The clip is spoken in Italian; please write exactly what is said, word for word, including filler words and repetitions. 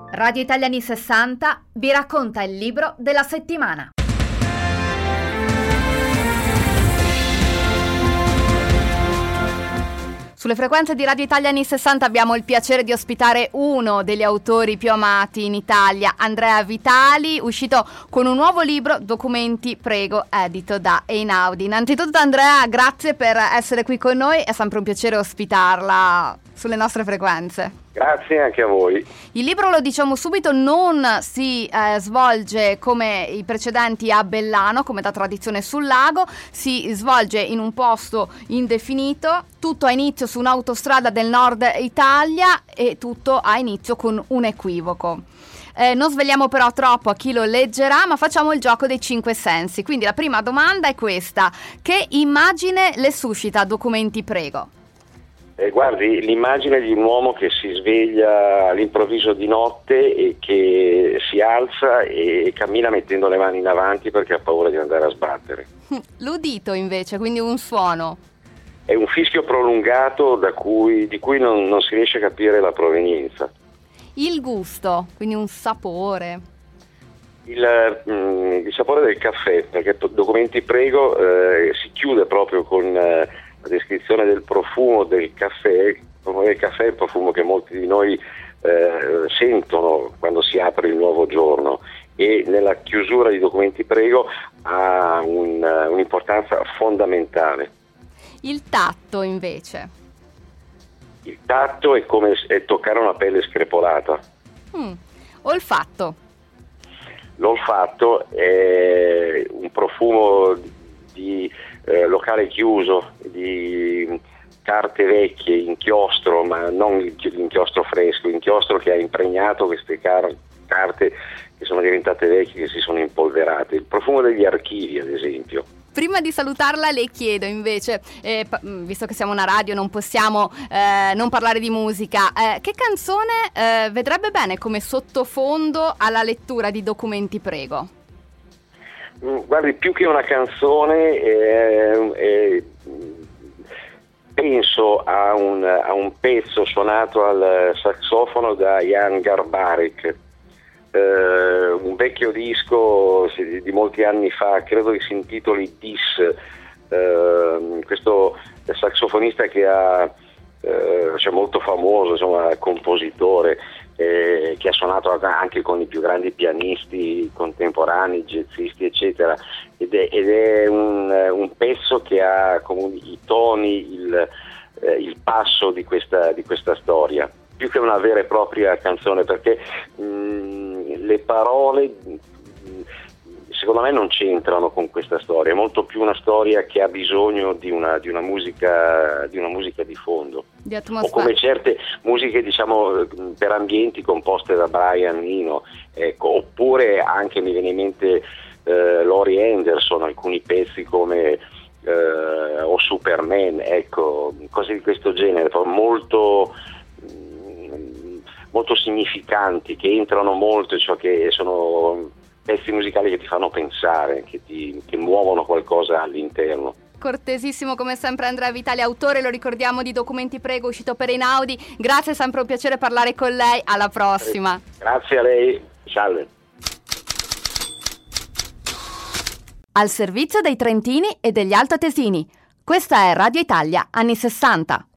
Radio Italia anni sessanta vi racconta il libro della settimana. Sulle frequenze di Radio Italia anni sessanta abbiamo il piacere di ospitare uno degli autori più amati in Italia, Andrea Vitali, uscito con un nuovo libro, Documenti Prego, edito da Einaudi. Innanzitutto Andrea, grazie per essere qui con noi, è sempre un piacere ospitarla sulle nostre frequenze. Grazie anche a voi. Il libro, lo diciamo subito, non si eh, svolge come i precedenti a Bellano, come da tradizione sul lago, si svolge in un posto indefinito, tutto ha inizio su un'autostrada del nord Italia e tutto ha inizio con un equivoco. Eh, non svegliamo però troppo a chi lo leggerà, ma facciamo il gioco dei cinque sensi. Quindi la prima domanda è questa: che immagine le suscita Documenti Prego? Eh, guardi, l'immagine di un uomo che si sveglia all'improvviso di notte e che si alza e cammina mettendo le mani in avanti perché ha paura di andare a sbattere. L'udito invece, quindi un suono. È un fischio prolungato da cui, di cui non, non si riesce a capire la provenienza. Il gusto, quindi un sapore. Il, mm, il sapore del caffè, perché Documenti Prego eh, si chiude proprio con eh, la descrizione del profumo del caffè. Il profumo del caffè è il profumo che molti di noi eh, sentono quando si apre il nuovo giorno, e nella chiusura di Documenti Prego ha un, un'importanza fondamentale. Il tatto invece. Il tatto è come è toccare una pelle screpolata. Mm. Olfatto. L'olfatto è un profumo di eh, locale chiuso, di carte vecchie, inchiostro, ma non l'inchiostro fresco, inchiostro che ha impregnato queste car- carte che sono diventate vecchie, che si sono impolverate. Il profumo degli archivi, ad esempio. Prima di salutarla le chiedo invece, eh, visto che siamo una radio non possiamo eh, non parlare di musica, eh, che canzone eh, vedrebbe bene come sottofondo alla lettura di Documenti Prego? Guardi, più che una canzone eh, eh, penso a un, a un pezzo suonato al sassofono da Jan Garbarek. Uh, un vecchio disco di molti anni fa, credo che si intitoli Dis, uh, questo saxofonista che ha uh, cioè molto famoso, insomma, compositore, eh, che ha suonato anche con i più grandi pianisti contemporanei, jazzisti eccetera, ed è, ed è un, un pezzo che ha come i toni, il, eh, il passo di questa, di questa storia, più che una vera e propria canzone, perché mh, le parole secondo me non c'entrano con questa storia, è molto più una storia che ha bisogno di una, di una musica di una musica di fondo, di o come certe musiche, diciamo, per ambienti composte da Brian Eno, ecco, oppure anche mi viene in mente eh, Laurie Anderson, alcuni pezzi come eh, o Superman, ecco, cose di questo genere, molto molto significanti, che entrano molto, cioè che sono pezzi musicali che ti fanno pensare, che ti che muovono qualcosa all'interno. Cortesissimo come sempre Andrea Vitali, autore, lo ricordiamo, di Documenti Prego, uscito per Einaudi. Grazie, è sempre un piacere parlare con lei, alla prossima. Grazie a lei, salve. Al servizio dei trentini e degli altoatesini. Questa è Radio Italia anni sessanta.